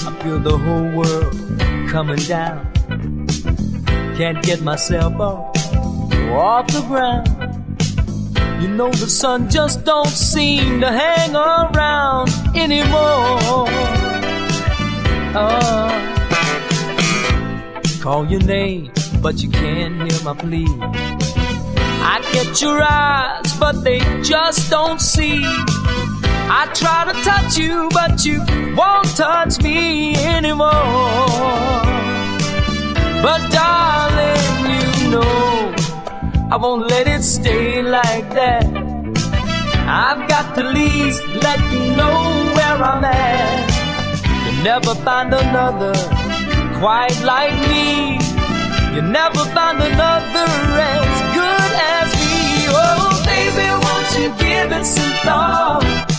I feel the whole world coming down. Can't get myself up off the ground. You know the sun just don't seem to hang around anymore. Call your name, but you can't hear my plea. I get your eyes, but they just don't see. I try to touch you, but you won't touch me anymore. But darling, you know I won't let it stay like that. I've got to at least let you know where I'm at. You'll never find another quite like me. You'll never find another as good as me. Oh, baby, won't you give it some thought?